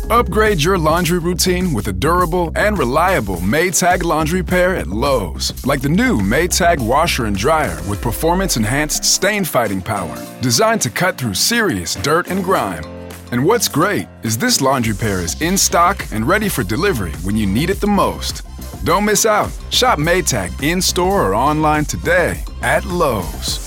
Upgrade your laundry routine with a durable and reliable Maytag laundry pair at Lowe's. Like the new Maytag washer and dryer with performance-enhanced stain-fighting power, designed to cut through serious dirt and grime. And what's great is this laundry pair is in stock and ready for delivery when you need it the most. Don't miss out. Shop Maytag in-store or online today at Lowe's.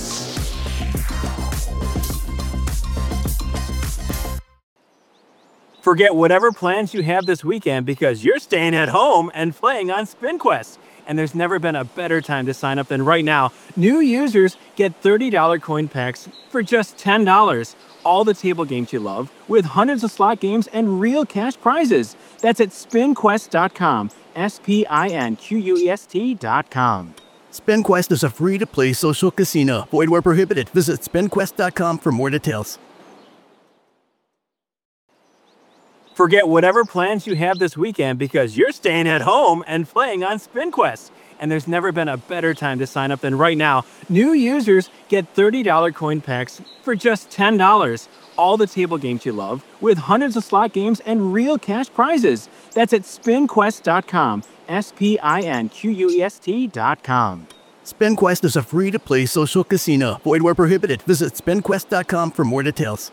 Forget whatever plans you have this weekend because you're staying at home and playing on SpinQuest. And there's never been a better time to sign up than right now. New users get $30 coin packs for just $10. All the table games you love with hundreds of slot games and real cash prizes. That's at spinquest.com. SPINQUEST.com. SpinQuest is a free-to-play social casino. Void where prohibited. Visit spinquest.com for more details. Forget whatever plans you have this weekend because you're staying at home and playing on SpinQuest. And there's never been a better time to sign up than right now. New users get $30 coin packs for just $10. All the table games you love with hundreds of slot games and real cash prizes. That's at spinquest.com. SPINQUEST.com. SpinQuest is a free-to-play social casino. Void where prohibited. Visit spinquest.com for more details.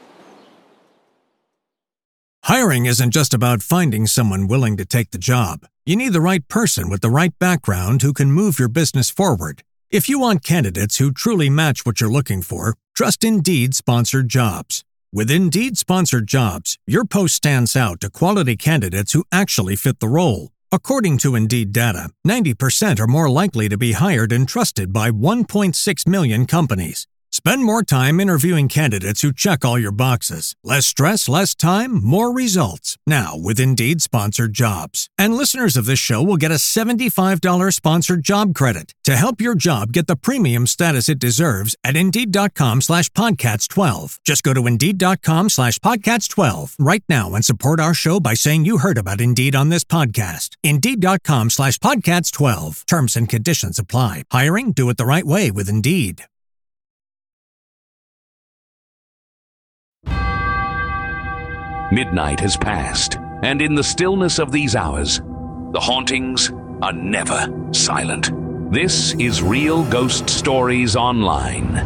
Hiring isn't just about finding someone willing to take the job. You need the right person with the right background who can move your business forward. If you want candidates who truly match what you're looking for, trust Indeed-sponsored jobs. With Indeed-sponsored jobs, your post stands out to quality candidates who actually fit the role. According to Indeed data, 90% are more likely to be hired and trusted by 1.6 million companies. Spend more time interviewing candidates who check all your boxes. Less stress, less time, more results. Now with Indeed-sponsored jobs. And listeners of this show will get a $75 sponsored job credit to help your job get the premium status it deserves at Indeed.com/Podcasts12. Just go to Indeed.com/Podcasts12 right now and support our show by saying you heard about Indeed on this podcast. Indeed.com/Podcasts12. Terms and conditions apply. Hiring? Do it the right way with Indeed. Midnight has passed, and in the stillness of these hours, the hauntings are never silent. This is Real Ghost Stories Online.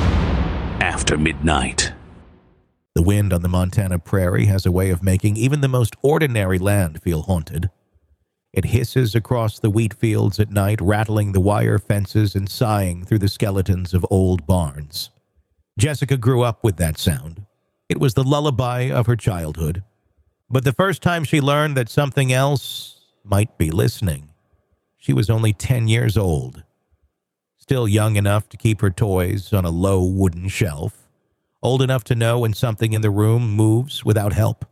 After midnight. The wind on the Montana prairie has a way of making even the most ordinary land feel haunted. It hisses across the wheat fields at night, rattling the wire fences and sighing through the skeletons of old barns. Jessica grew up with that sound. It was the lullaby of her childhood. But the first time she learned that something else might be listening, she was only 10 years old. Still young enough to keep her toys on a low wooden shelf. Old enough to know when something in the room moves without help.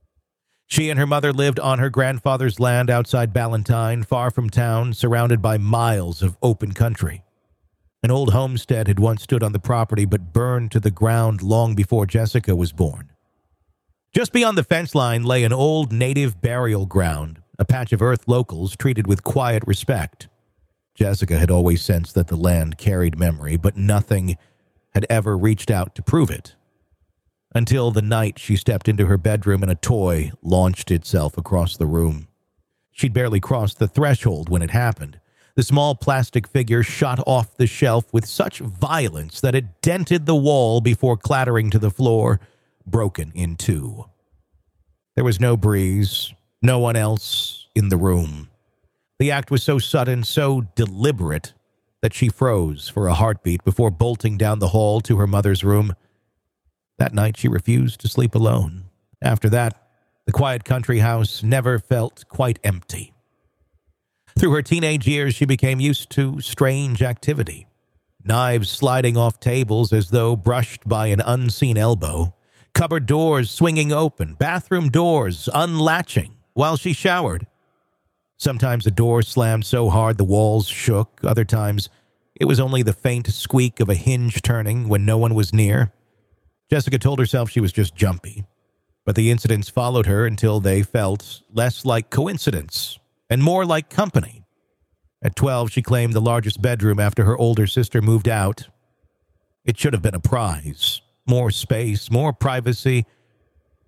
She and her mother lived on her grandfather's land outside Ballantyne, far from town, surrounded by miles of open country. An old homestead had once stood on the property but burned to the ground long before Jessica was born. Just beyond the fence line lay an old native burial ground, a patch of earth locals treated with quiet respect. Jessica had always sensed that the land carried memory, but nothing had ever reached out to prove it. Until the night she stepped into her bedroom and a toy launched itself across the room. She'd barely crossed the threshold when it happened. The small plastic figure shot off the shelf with such violence that it dented the wall before clattering to the floor, broken in two. There was no breeze, no one else in the room. The act was so sudden, so deliberate, that she froze for a heartbeat before bolting down the hall to her mother's room. That night she refused to sleep alone. After that, the quiet country house never felt quite empty. Through her teenage years, she became used to strange activity. Knives sliding off tables as though brushed by an unseen elbow. Cupboard doors swinging open. Bathroom doors unlatching while she showered. Sometimes a door slammed so hard the walls shook. Other times, it was only the faint squeak of a hinge turning when no one was near. Jessica told herself she was just jumpy. But the incidents followed her until they felt less like coincidence and more like company. At 12, she claimed the largest bedroom after her older sister moved out. It should have been a prize. More space, more privacy.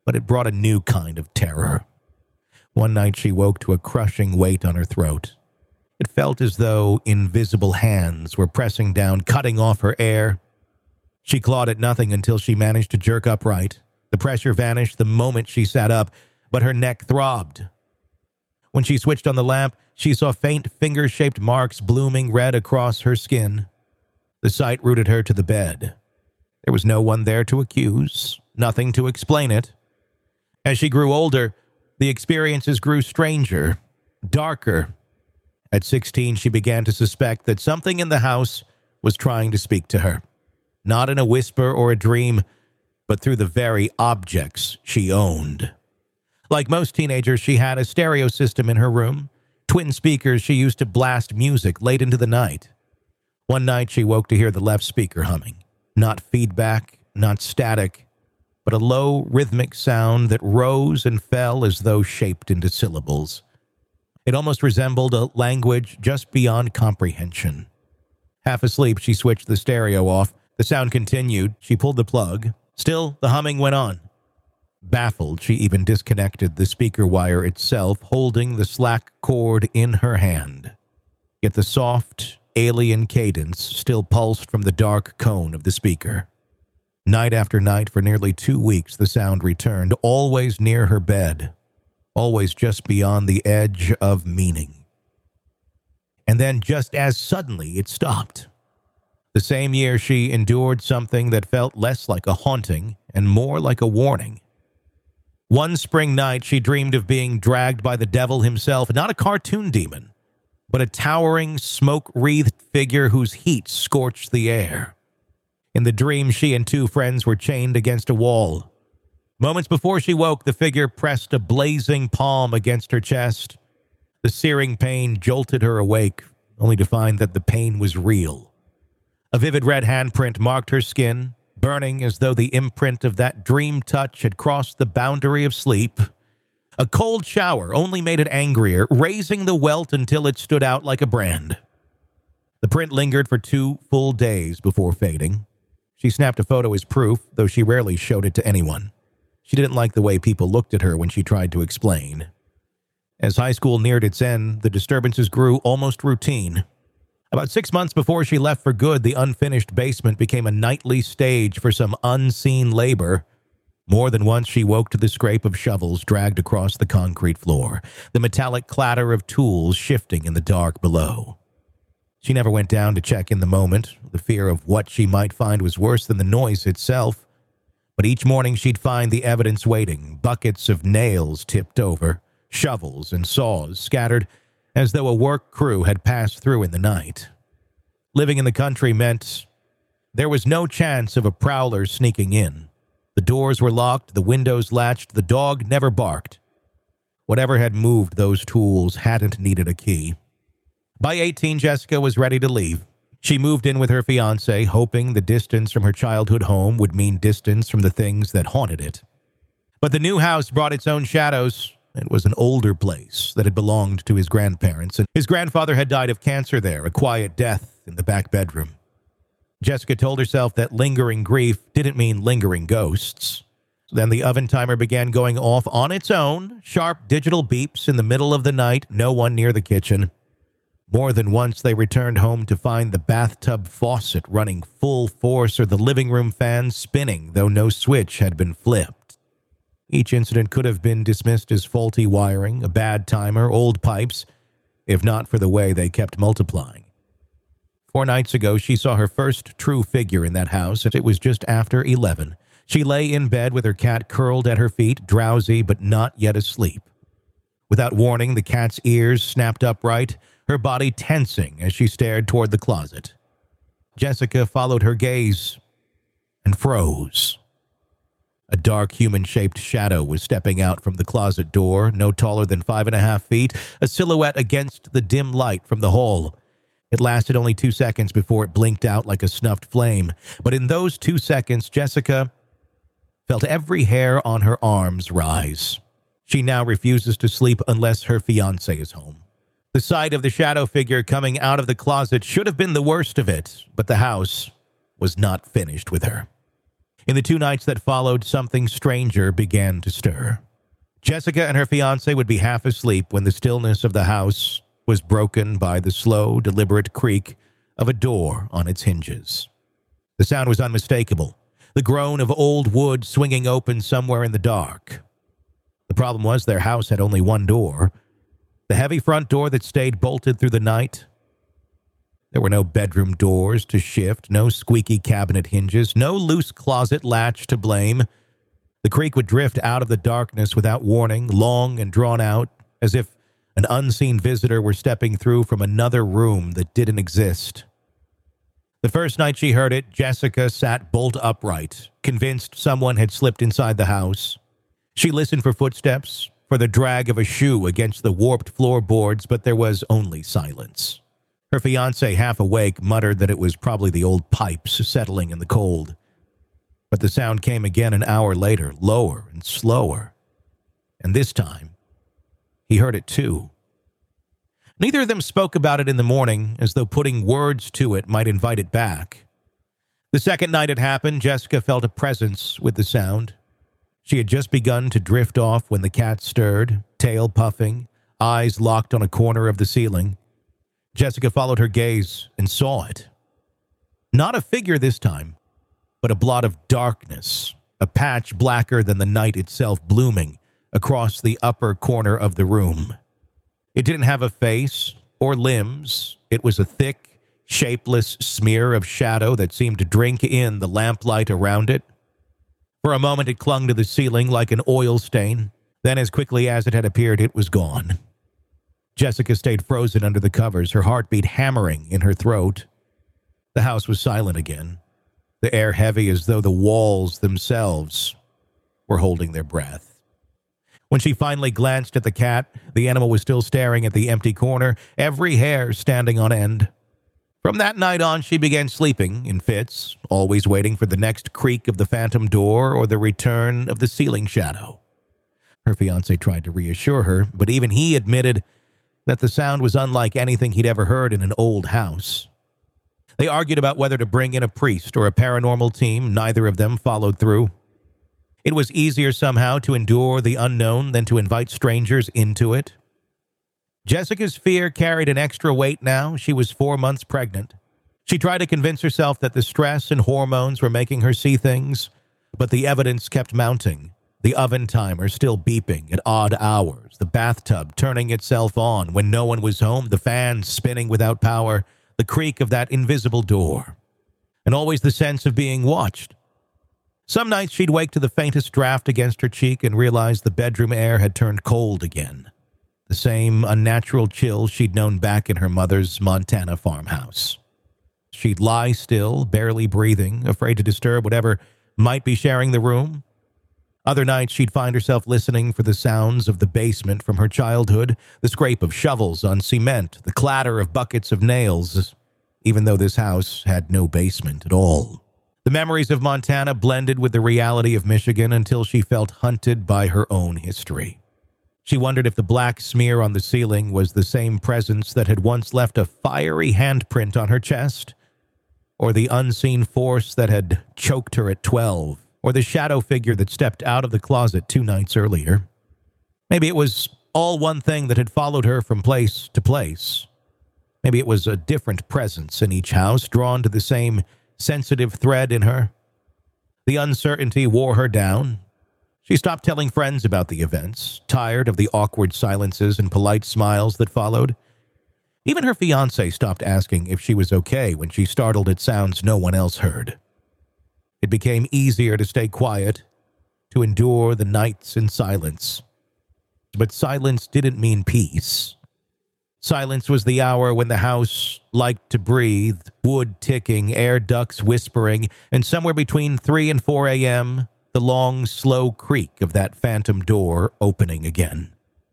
but it brought a new kind of terror. One night she woke to a crushing weight on her throat. It felt as though invisible hands were pressing down, cutting off her air. She clawed at nothing until she managed to jerk upright. The pressure vanished the moment she sat up, but her neck throbbed. When she switched on the lamp, she saw faint finger-shaped marks blooming red across her skin. The sight rooted her to the bed. There was no one there to accuse, nothing to explain it. As she grew older, the experiences grew stranger, darker. At 16, she began to suspect that something in the house was trying to speak to her. Not in a whisper or a dream, but through the very objects she owned. Like most teenagers, she had a stereo system in her room, twin speakers she used to blast music late into the night. One night, she woke to hear the left speaker humming. Not feedback, not static, but a low, rhythmic sound that rose and fell as though shaped into syllables. It almost resembled a language just beyond comprehension. Half asleep, she switched the stereo off. The sound continued. She pulled the plug. Still, the humming went on. Baffled, she even disconnected the speaker wire itself, holding the slack cord in her hand. Yet the soft, alien cadence still pulsed from the dark cone of the speaker. Night after night, for nearly 2 weeks, the sound returned, always near her bed, always just beyond the edge of meaning. And then, just as suddenly, it stopped. The same year, she endured something that felt less like a haunting and more like a warning. One spring night, she dreamed of being dragged by the devil himself, not a cartoon demon, but a towering, smoke-wreathed figure whose heat scorched the air. In the dream, she and 2 friends were chained against a wall. Moments before she woke, the figure pressed a blazing palm against her chest. The searing pain jolted her awake, only to find that the pain was real. A vivid red handprint marked her skin, burning as though the imprint of that dream touch had crossed the boundary of sleep. A cold shower only made it angrier, raising the welt until it stood out like a brand. The print lingered for 2 full days before fading. She snapped a photo as proof, though she rarely showed it to anyone. She didn't like the way people looked at her when she tried to explain. As high school neared its end, the disturbances grew almost routine. About 6 months before she left for good, the unfinished basement became a nightly stage for some unseen labor. More than once, she woke to the scrape of shovels dragged across the concrete floor, the metallic clatter of tools shifting in the dark below. She never went down to check in the moment. The fear of what she might find was worse than the noise itself. But each morning she'd find the evidence waiting, buckets of nails tipped over, shovels and saws scattered, as though a work crew had passed through in the night. Living in the country meant there was no chance of a prowler sneaking in. The doors were locked, the windows latched, the dog never barked. Whatever had moved those tools hadn't needed a key. By 18, Jessica was ready to leave. She moved in with her fiancé, hoping the distance from her childhood home would mean distance from the things that haunted it. But the new house brought its own shadows. It was an older place that had belonged to his grandparents, and his grandfather had died of cancer there, a quiet death in the back bedroom. Jessica told herself that lingering grief didn't mean lingering ghosts. Then the oven timer began going off on its own, sharp digital beeps in the middle of the night, no one near the kitchen. More than once, they returned home to find the bathtub faucet running full force or the living room fan spinning, though no switch had been flipped. Each incident could have been dismissed as faulty wiring, a bad timer, old pipes, if not for the way they kept multiplying. 4 nights ago, she saw her first true figure in that house, and it was just after 11. She lay in bed with her cat curled at her feet, drowsy but not yet asleep. Without warning, the cat's ears snapped upright, her body tensing as she stared toward the closet. Jessica followed her gaze and froze. A dark human-shaped shadow was stepping out from the closet door, no taller than 5.5 feet, a silhouette against the dim light from the hall. It lasted only 2 seconds before it blinked out like a snuffed flame, but in those 2 seconds, Jessica felt every hair on her arms rise. She now refuses to sleep unless her fiancé is home. The sight of the shadow figure coming out of the closet should have been the worst of it, but the house was not finished with her. In the 2 nights that followed, something stranger began to stir. Jessica and her fiancé would be half asleep when the stillness of the house was broken by the slow, deliberate creak of a door on its hinges. The sound was unmistakable, the groan of old wood swinging open somewhere in the dark. The problem was their house had only one door, the heavy front door that stayed bolted through the night. There were no bedroom doors to shift, no squeaky cabinet hinges, no loose closet latch to blame. The creak would drift out of the darkness without warning, long and drawn out, as if an unseen visitor were stepping through from another room that didn't exist. The first night she heard it, Jessica sat bolt upright, convinced someone had slipped inside the house. She listened for footsteps, for the drag of a shoe against the warped floorboards, but there was only silence. Her fiancé, half awake, muttered that it was probably the old pipes settling in the cold. But the sound came again an hour later, lower and slower. And this time, he heard it too. Neither of them spoke about it in the morning, as though putting words to it might invite it back. The second night it happened, Jessica felt a presence with the sound. She had just begun to drift off when the cat stirred, tail puffing, eyes locked on a corner of the ceiling. Jessica followed her gaze and saw it. Not a figure this time, but a blot of darkness, a patch blacker than the night itself blooming across the upper corner of the room. It didn't have a face or limbs. It was a thick, shapeless smear of shadow that seemed to drink in the lamplight around it. For a moment it clung to the ceiling like an oil stain. Then as quickly as it had appeared, it was gone. Jessica stayed frozen under the covers, her heartbeat hammering in her throat. The house was silent again, the air heavy as though the walls themselves were holding their breath. When she finally glanced at the cat, the animal was still staring at the empty corner, every hair standing on end. From that night on, she began sleeping in fits, always waiting for the next creak of the phantom door or the return of the ceiling shadow. Her fiancé tried to reassure her, but even he admitted that the sound was unlike anything he'd ever heard in an old house. They argued about whether to bring in a priest or a paranormal team. Neither of them followed through. It was easier somehow to endure the unknown than to invite strangers into it. Jessica's fear carried an extra weight now. She was 4 months pregnant. She tried to convince herself that the stress and hormones were making her see things, but the evidence kept mounting. The oven timer still beeping at odd hours, the bathtub turning itself on when no one was home, the fan spinning without power, the creak of that invisible door, and always the sense of being watched. Some nights she'd wake to the faintest draft against her cheek and realize the bedroom air had turned cold again, the same unnatural chill she'd known back in her mother's Montana farmhouse. She'd lie still, barely breathing, afraid to disturb whatever might be sharing the room. Other nights she'd find herself listening for the sounds of the basement from her childhood, the scrape of shovels on cement, the clatter of buckets of nails, even though this house had no basement at all. The memories of Montana blended with the reality of Michigan until she felt hunted by her own history. She wondered if the black smear on the ceiling was the same presence that had once left a fiery handprint on her chest, or the unseen force that had choked her at 12. Or the shadow figure that stepped out of the closet 2 nights earlier. Maybe it was all one thing that had followed her from place to place. Maybe it was a different presence in each house, drawn to the same sensitive thread in her. The uncertainty wore her down. She stopped telling friends about the events, tired of the awkward silences and polite smiles that followed. Even her fiancé stopped asking if she was okay when she startled at sounds no one else heard. It became easier to stay quiet, to endure the nights in silence. But silence didn't mean peace. Silence was the hour when the house liked to breathe, wood ticking, air ducts whispering, and somewhere between 3 and 4 a.m., the long, slow creak of that phantom door opening again.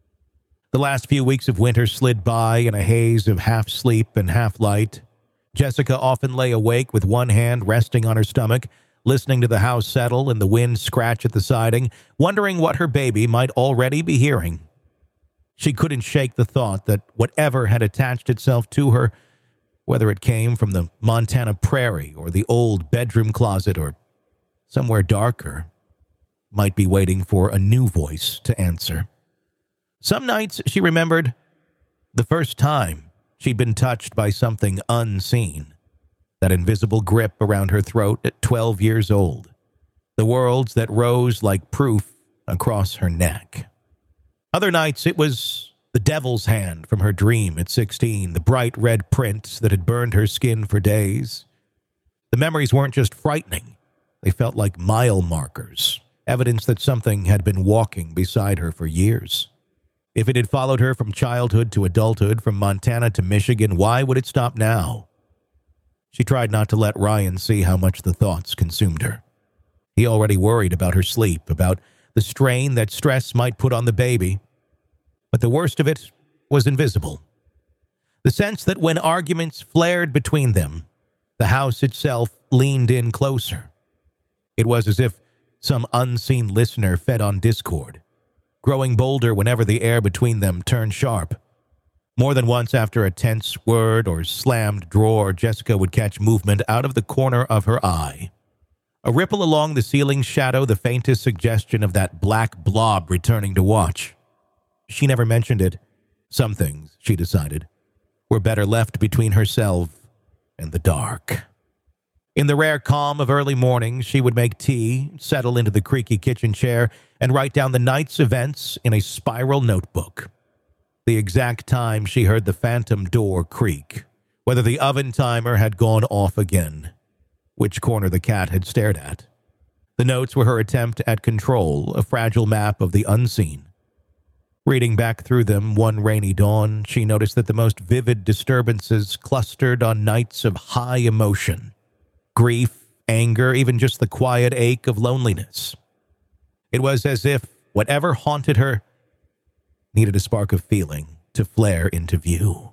The last few weeks of winter slid by in a haze of half sleep and half light. Jessica often lay awake with one hand resting on her stomach, listening to the house settle and the wind scratch at the siding, wondering what her baby might already be hearing. She couldn't shake the thought that whatever had attached itself to her, whether it came from the Montana prairie or the old bedroom closet or somewhere darker, might be waiting for a new voice to answer. Some nights she remembered the first time she'd been touched by something unseen, that invisible grip around her throat at 12 years old, the words that rose like proof across her neck. Other nights it was the devil's hand from her dream at 16, the bright red prints that had burned her skin for days. The memories weren't just frightening, they felt like mile markers, evidence that something had been walking beside her for years. If it had followed her from childhood to adulthood, from Montana to Michigan, why would it stop now? She tried not to let Ryan see how much the thoughts consumed her. He already worried about her sleep, about the strain that stress might put on the baby. But the worst of it was invisible. The sense that when arguments flared between them, the house itself leaned in closer. It was as if some unseen listener fed on discord, growing bolder whenever the air between them turned sharp. More than once after a tense word or slammed drawer, Jessica would catch movement out of the corner of her eye. A ripple along the ceiling's shadow, the faintest suggestion of that black blob returning to watch. She never mentioned it. Some things, she decided, were better left between herself and the dark. In the rare calm of early mornings, she would make tea, settle into the creaky kitchen chair, and write down the night's events in a spiral notebook. The exact time she heard the phantom door creak, whether the oven timer had gone off again, which corner the cat had stared at. The notes were her attempt at control, a fragile map of the unseen. Reading back through them one rainy dawn, she noticed that the most vivid disturbances clustered on nights of high emotion. Grief, anger, even just the quiet ache of loneliness. It was as if whatever haunted her needed a spark of feeling to flare into view.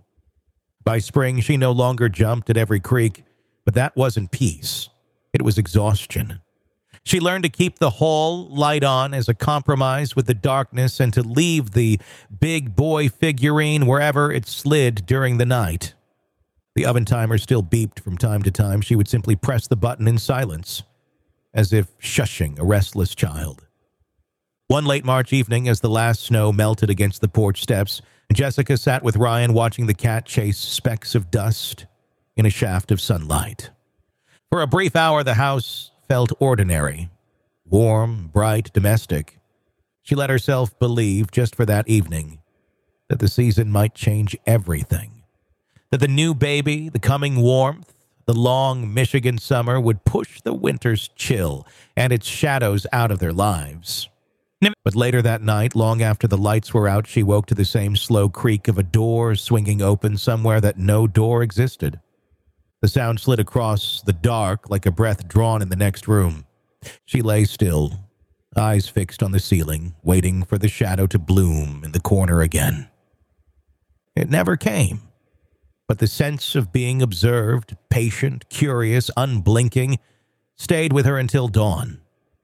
By spring, she no longer jumped at every creak, but that wasn't peace. It was exhaustion. She learned to keep the hall light on as a compromise with the darkness and to leave the big boy figurine wherever it slid during the night. The oven timer still beeped from time to time. She would simply press the button in silence, as if shushing a restless child. One late March evening, as the last snow melted against the porch steps, Jessica sat with Ryan watching the cat chase specks of dust in a shaft of sunlight. For a brief hour, the house felt ordinary, warm, bright, domestic. She let herself believe, just for that evening, that the season might change everything. That the new baby, the coming warmth, the long Michigan summer would push the winter's chill and its shadows out of their lives. But later that night, long after the lights were out, she woke to the same slow creak of a door swinging open somewhere that no door existed. The sound slid across the dark like a breath drawn in the next room. She lay still, eyes fixed on the ceiling, waiting for the shadow to bloom in the corner again. It never came, but the sense of being observed, patient, curious, unblinking, stayed with her until dawn.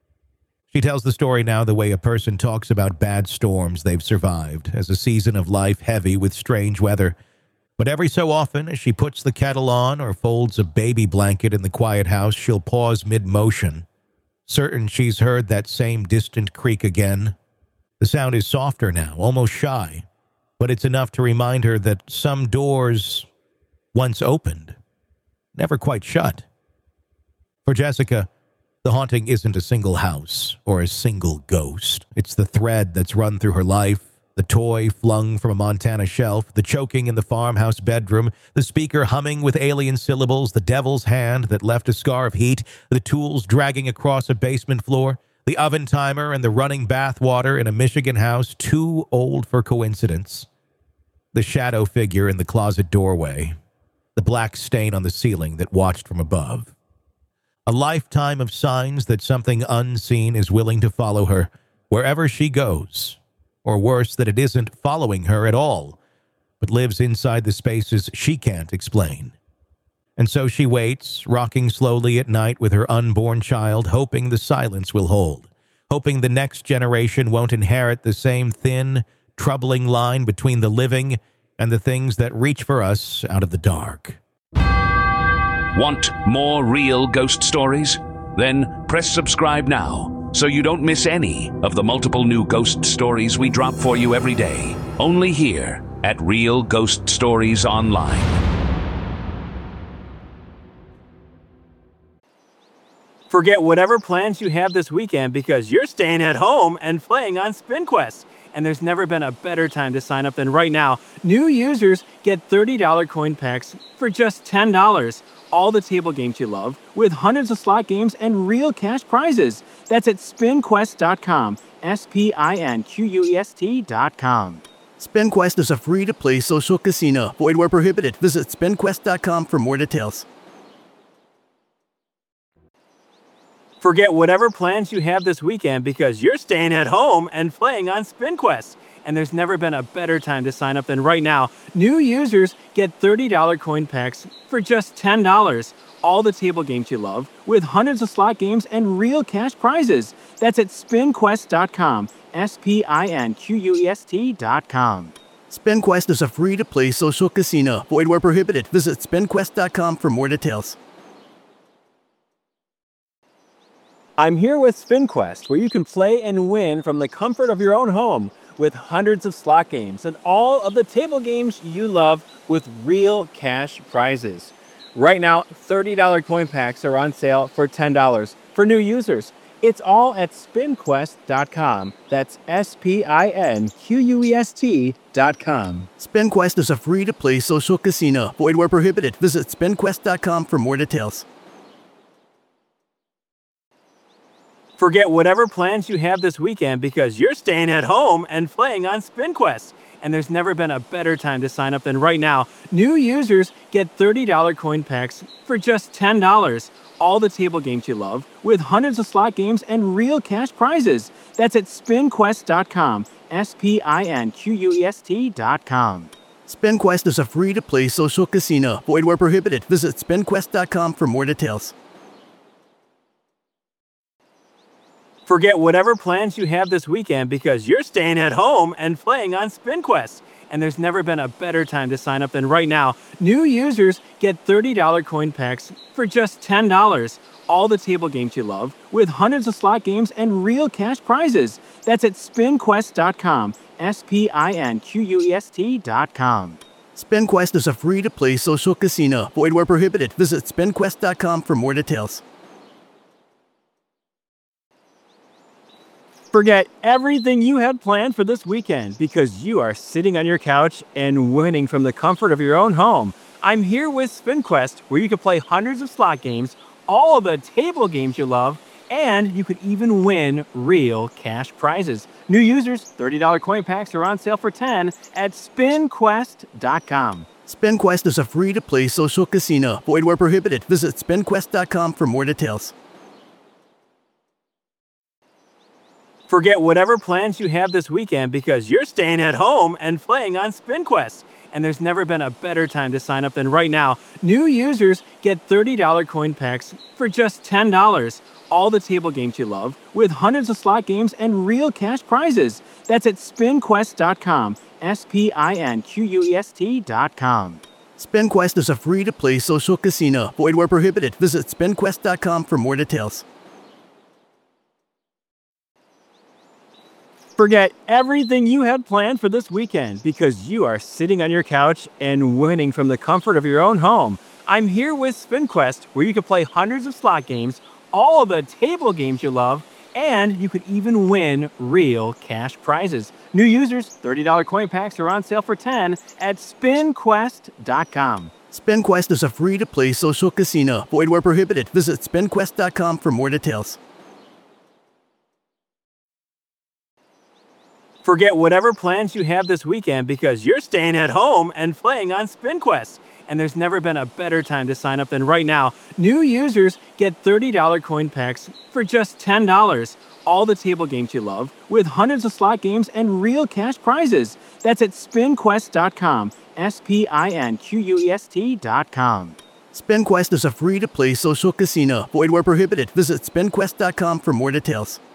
She tells the story now the way a person talks about bad storms they've survived, as a season of life heavy with strange weather. But every so often, as she puts the kettle on or folds a baby blanket in the quiet house, she'll pause mid-motion, certain she's heard that same distant creak again. The sound is softer now, almost shy, but it's enough to remind her that some doors, once opened, never quite shut. For Jessica, the haunting isn't a single house or a single ghost. It's the thread that's run through her life, the toy flung from a Montana shelf, the choking in the farmhouse bedroom, the speaker humming with alien syllables, the devil's hand that left a scar of heat, the tools dragging across a basement floor, the oven timer and the running bath water in a Michigan house too old for coincidence, the shadow figure in the closet doorway, the black stain on the ceiling that watched from above. A lifetime of signs that something unseen is willing to follow her wherever she goes, or worse, that it isn't following her at all, but lives inside the spaces she can't explain. And so she waits, rocking slowly at night with her unborn child, hoping the silence will hold, hoping the next generation won't inherit the same thin, troubling line between the living and the things that reach for us out of the dark. Want more real ghost stories? Then press subscribe now so you don't miss any of the multiple new ghost stories we drop for you every day. Only here at Real Ghost Stories Online. Forget whatever plans you have this weekend because you're staying at home and playing on SpinQuest. And there's never been a better time to sign up than right now. New users get $30 coin packs for just $10. All the table games you love, with hundreds of slot games and real cash prizes. That's at SpinQuest.com. SpinQuest.com. SpinQuest is a free-to-play social casino. Void where prohibited. Visit SpinQuest.com for more details. Forget whatever plans you have this weekend because you're staying at home and playing on SpinQuest. And there's never been a better time to sign up than right now. New users get $30 coin packs for just $10. All the table games you love, with hundreds of slot games and real cash prizes. That's at SpinQuest.com. SpinQuest.com. SpinQuest is a free-to-play social casino. Void where prohibited. Visit SpinQuest.com for more details. I'm here with SpinQuest, where you can play and win from the comfort of your own home with hundreds of slot games and all of the table games you love with real cash prizes. Right now, $30 coin packs are on sale for $10 for new users. It's all at SpinQuest.com. That's SpinQuest.com. SpinQuest is a free-to-play social casino. Void where prohibited. Visit SpinQuest.com for more details. Forget whatever plans you have this weekend because you're staying at home and playing on SpinQuest. And there's never been a better time to sign up than right now. New users get $30 coin packs for just $10. All the table games you love, with hundreds of slot games and real cash prizes. That's at SpinQuest.com. SpinQuest.com. SpinQuest is a free-to-play social casino. Void where prohibited. Visit SpinQuest.com for more details. Forget whatever plans you have this weekend because you're staying at home and playing on SpinQuest. And there's never been a better time to sign up than right now. New users get $30 coin packs for just $10. All the table games you love, with hundreds of slot games and real cash prizes. That's at SpinQuest.com. SpinQuest.com. SpinQuest is a free-to-play social casino. Void where prohibited. Visit SpinQuest.com for more details. Forget everything you had planned for this weekend because you are sitting on your couch and winning from the comfort of your own home. I'm here with SpinQuest, where you can play hundreds of slot games, all of the table games you love, and you could even win real cash prizes. New users, $30 coin packs are on sale for $10 at SpinQuest.com. SpinQuest is a free-to-play social casino. Void where prohibited. Visit SpinQuest.com for more details. Forget whatever plans you have this weekend because you're staying at home and playing on SpinQuest. And there's never been a better time to sign up than right now. New users get $30 coin packs for just $10. All the table games you love, with hundreds of slot games and real cash prizes. That's at SpinQuest.com. SpinQuest.com. SpinQuest is a free-to-play social casino. Void where prohibited. Visit SpinQuest.com for more details. Forget everything you had planned for this weekend because you are sitting on your couch and winning from the comfort of your own home. I'm here with SpinQuest, where you can play hundreds of slot games, all of the table games you love, and you could even win real cash prizes. New users, $30 coin packs are on sale for $10 at SpinQuest.com. SpinQuest is a free-to-play social casino. Void where prohibited. Visit SpinQuest.com for more details. Forget whatever plans you have this weekend because you're staying at home and playing on SpinQuest. And there's never been a better time to sign up than right now. New users get $30 coin packs for just $10. All the table games you love, with hundreds of slot games and real cash prizes. That's at SpinQuest.com. SpinQuest.com. SpinQuest is a free-to-play social casino. Void where prohibited. Visit SpinQuest.com for more details.